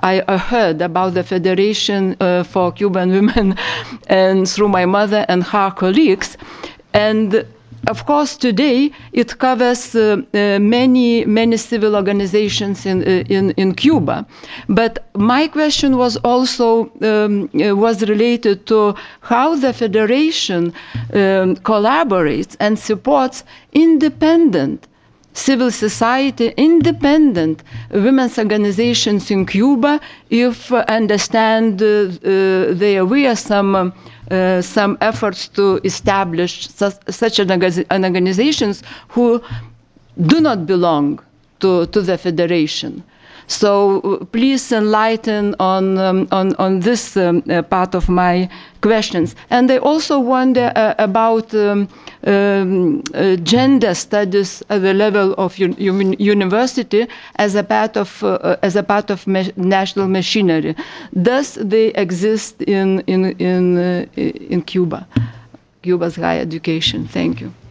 I heard about the Federation for Cuban Women and through my mother and her colleagues. And of course, today it covers many civil organizations in Cuba. But my question was also was related to how the Federation collaborates and supports independent civil society, independent women's organizations in Cuba, if understand there were some efforts to establish such an organizations who do not belong to the Federation. So please enlighten on this part of my questions. And I also wonder about gender studies at the level of university as a part of national machinery. Does they exist in Cuba, Cuba's higher education? Thank you.